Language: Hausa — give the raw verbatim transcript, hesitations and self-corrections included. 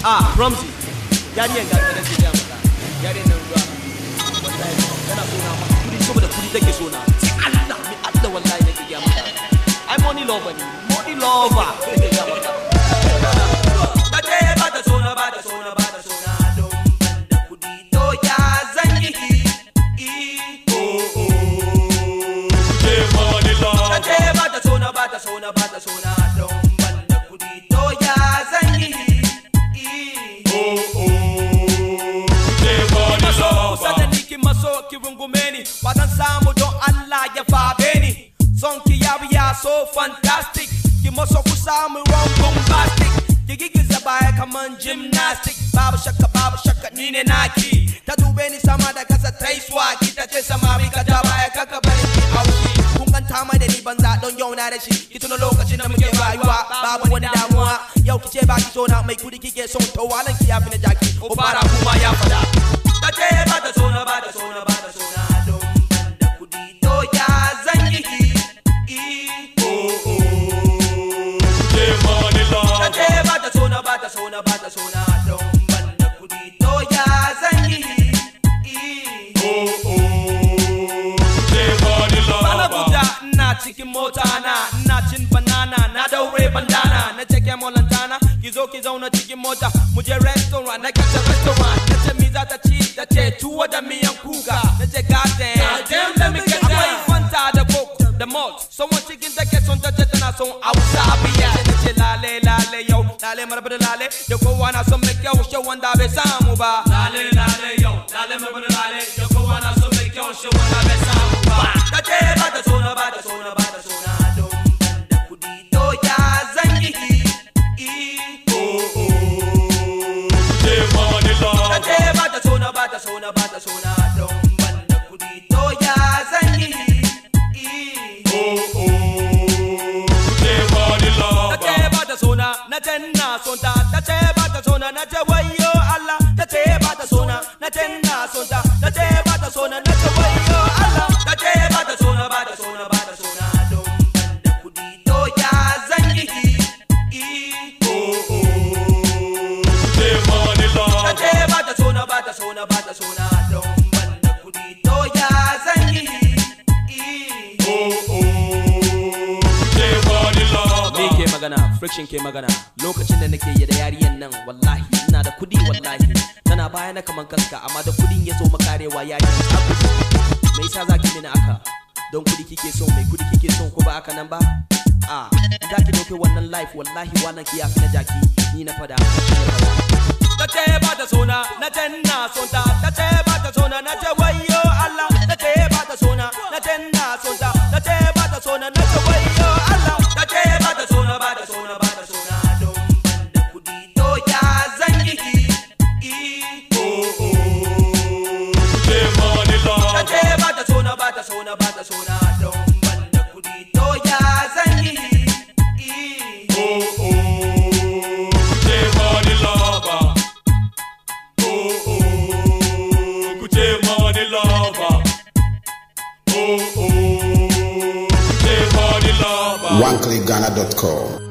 Ah, Ramsey. Yariyan ga da ke maka. Yariyan nan ruwa. Wallahi kana so na ma kudi saboda kudi take so na. Allah mi Allah wallahi nake ga maka. I money lover ni. Money lover. Nake ga maka. Kace ba ta so na ba ta so na ba ta so na don banda kudi to ya zan yi. Oh oh. Ke money lover. Kace ba ta so na ba ta so na ba ta so na don banda kudi to ya zan yi. Ki rungume ni wadan samu don Allah ya fabe ni son ki yabiya so fantastic ki maso ku samu ron bombastic ki gigiza baya kaman gymnastic babu shakka babu shakka ni ne naki ta dube ni sama da kasa tai swagi ta ce sama mi ka ta baya kaka bari ki auki kun ganta mai da ni banza don yau na da shi ki tuna lokacin da muke rayuwa babu wani damuwa yau ki ce ba ki so na mai kudi kike son to walan ki yafi na jaki ko fara kuma ya fada kace ba ta so na ba ta so na ba ta so na don banda kudi to ya zan yi. Oh oh. Ke money lover. Kace ba ta so na ba ta so na ba ta so na don banda kudi to ya zan yi. Oh oh. Ke money lover. Bana guda ina cikin mota na ina cin banana na daure bandana na cike molantana ki zo ki zauna cikin mota mu je restaurant na kace restaurant na ce mi za ta ci ta ce tuwo da miyan kuka na ce goddamn let me get down akwai fanta da coke da malt someone cikin take son ta ce tana son Hausa biya na ce lale lale yau lale maraba da lale da kowa na son mai kyau shi wanda bai samu ba lale lale yau lale maraba da lale da kowa na son mai kyau shi wanda bai samu ba ta ce ba ta so na ba ta so na ba ta so na don banda kudi to ya zan yi. Oh oh. Ke money lover. Ta ce ba ta so na ba ta so na ba ta so na don banda kudi to ya zan yi. Oh oh. Ke money lover. Ta ce ba ta so na na ce na son ta ta ce ba ta so na na ce wayo Allah ta ce ba ta so na na ce na son ta ta ce ba ta so na na ce wayo Allah ta ce ba ta so na ba ta so na ba ta so na don banda kudi to ya zan yi. Oh oh. Ke money lover. Ta ce ba ta so na ba ta so na ba ta so na don banda kudi to ya zan yi. Oh oh. Ke money lover. Me ke magana friction ke magana lokacin da nake yi da yariyan nan wallahi ina da kudi wallahi tana baya na kaman kaska amma da kudin ya so makarewa yariyan ta kudi me yasa zaki mini aka don kudi kike so mai kudi kike so ko ba aka nan ba ah da ki doke wannan life wallahi wannan ki yafi na jaki ni na fada ta ce ba ta so na na ce na son ta ta ce ba ta so na na ce wayo Allah ta ce ba ta so na na ce na son ta ta ce ba ta so na na ce wayo Allah ta ce ba ta so na ba ta so na ba ta so na don banda kudi to ya zan yi. Oh oh. Ke money lover. Ta ce ba ta so na ba ta so na ba ta so na don banda kudi to ya zan yi. Oh oh. Ke money lover. Oh oh. Ke money lover. Oh oh. Ke money lover. one click ghana dot com